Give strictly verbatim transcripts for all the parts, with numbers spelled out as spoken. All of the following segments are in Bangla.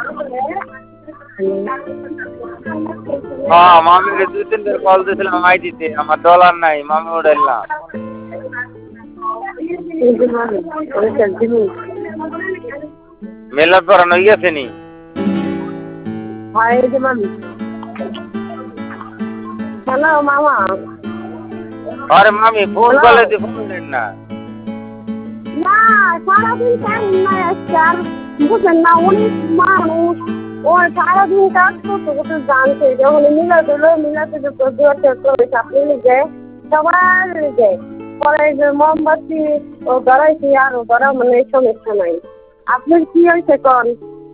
হ্যাঁ মামিকে দুই তিনবার কল দিয়েছিলাম আইডিতে, আমার ডলার নাই, মামি উঠাইলাম। মেলা পড়ানো গেছে নি? হ্যালো মামা। আরে মামি ফোন করলে তুই ফোন দেন না। না সারাদিন টাইম নাই আজকে, আর বুঝলেন না অনেক মানুষ ওই সারাদিন কাজ করতে করতে জানছে যখন মিলা দিল মিলাতে আপনি লিখে সবার লিখে পরে যে মোমবাতি ও ধরাইছি আর ও ধরা মানে সমস্যা নাই। আপনার কি হয়েছে কন?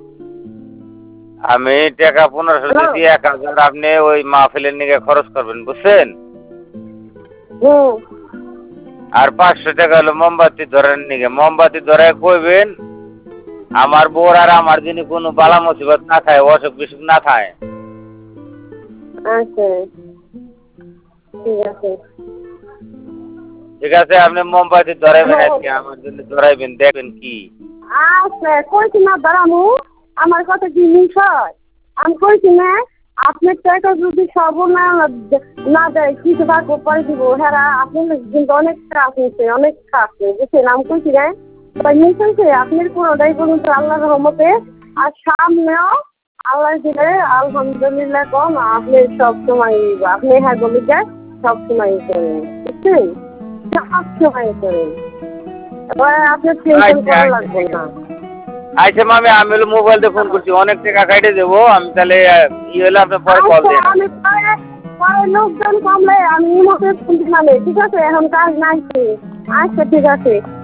আমি টাকা পনেরোশো দিয়েছি, এক হাজার আপনি ওই মাহফিলের নিকে খরচ করবেন বুঝছেন। হুম। আর পাঁচশো টাকা হলো মোমবাতি ধরেন নিকে, মোমবাতি ধরে কইবেন আমার বোর আর আমার যিনি কোনো বালা মুসিবত না থাকে, অসুখ বিসুখ না থাকে। আচ্ছা ঠিক আছে ঠিক আছে, আপনি মোমবাতি ধরাইবেন আজকে আমার জন্য, ধরাইবেন দেখবেন কি। আচ্ছা কইছি না ধরামু, আমার কথা কি মিস হয়? আমি কইছি না আপনার টাকা যদি সব না না দেয় কিছু ভাগ পরে দিব, হ্যাঁ আপনি কিন্তু অনেক খারাপ হয়েছে, অনেক খারাপ বুঝছেন। আমি কইছি না মিস হয়েছে আপনার পুরোটাই পর্যন্ত আল্লাহর রহমতে, আর সামনেও আল্লাহ দিলে আলহামদুলিল্লাহ কম আপনি সব সময় আপনি হ্যাঁ গলিটা সব সময় করেন বুঝছেন, সব সময় করেন, এবার আপনার টেনশন করা লাগবে না। আচ্ছা মামি আমি হলো মোবাইল দিয়ে ফোন করছি, অনেক টাকা কাটে দেবো আমি, তাহলে ই হলে আপনি পরে কল দেন। আমি পরে পরে লোকজন কমলে আমি ইমোতে ফোন দিলাম, ঠিক আছে এখন কাজ নাই। আচ্ছা ঠিক আছে।